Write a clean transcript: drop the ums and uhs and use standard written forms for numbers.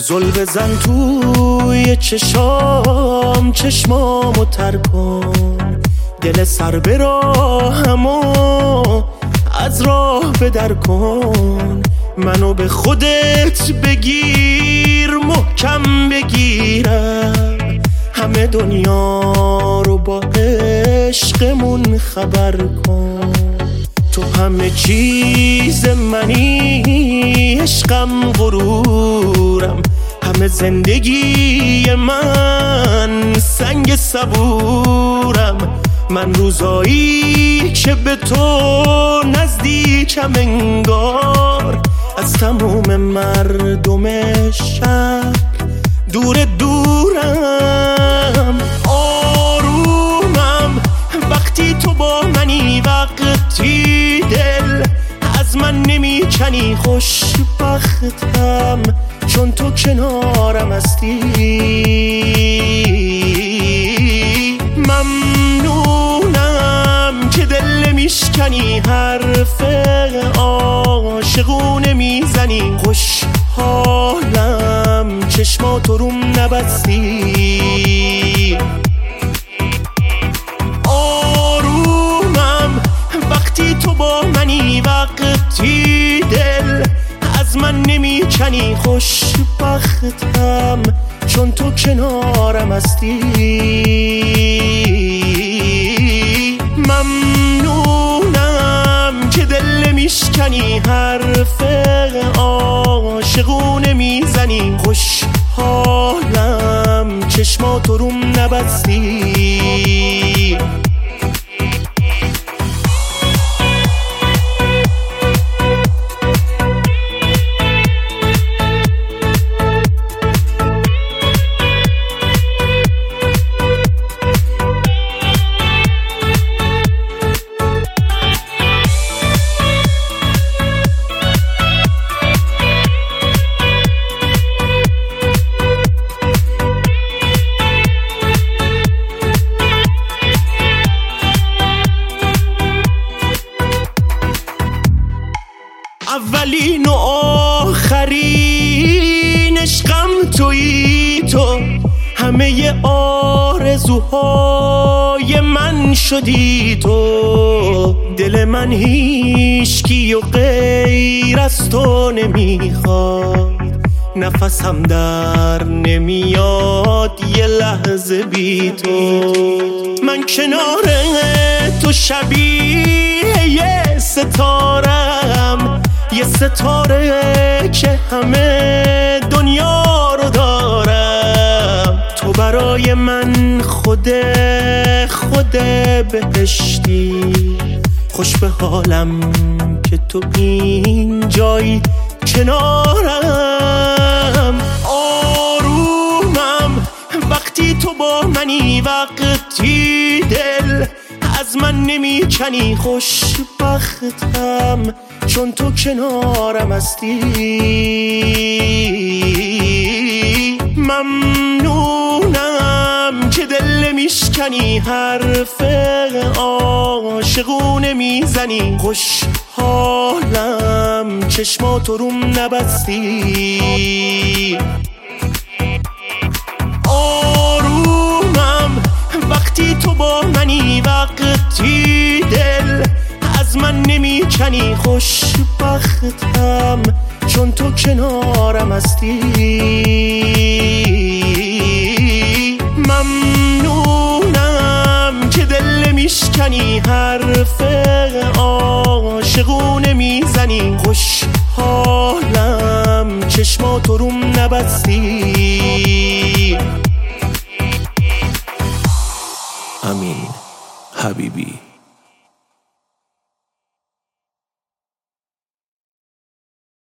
زل بزن توی چشام، چشمامو تر کن، دل سر به راهمو از راه بدر کن. منو به خودت بگیر، محکم بگیرم، همه دنیا رو با عشقمون خبر کن. تو همه چیز منی، عشقم غرورم، همه زندگی من سنگ صبورم. من روزایی که به تو نزدیکم انگار، از تموم مردم شهر دور دورم. آرومم وقتی تو با منی، وقتی دل از من نمیکنی. خوشبختم چون تو کنارم هستی. ممنونم که دل نمیشکنی، حرف عاشقونه میزنی. خوشحالم چشماتو روم نبستی. آرومم وقتی تو با منی، وقتی دل از من نمیکنی. خوشبختم چون تو کنارم هستی. ممنونم که دل نمیشکنی، حرف عاشقونه میزنی. خوشحالم چشماتو روم نبستی. اولین و آخرین عشقم تویی تو، همه آرزوهای من شدی تو. دل من هیچکی و غیر از تو نمیخواد، نفسم در نمیاد یه لحظه بی تو. من کنار تو شبیه یه ستارم، یه ستاره که همه دنیا رو دارم. تو برای من خود بهشتی، خوش به حالم که تو اینجایی کنارم. آرومم وقتی تو با منی، وقتی دل از من نمیکنی. خوشبختم چون تو کنارم هستی. ممنونم که دل نمیشکنی، حرف عاشقونه میزنی. خوشحالم چشماتو روم نبستی. آرومم وقتی تو با منی، وقتی دل از من نمیکنی. خوشبختم چون تو کنارم هستی. ممنونم که دل نمیشکنی، حرف عاشقونه میزنی. خوشحالم چشماتو روم نبستی. امین حبیبی.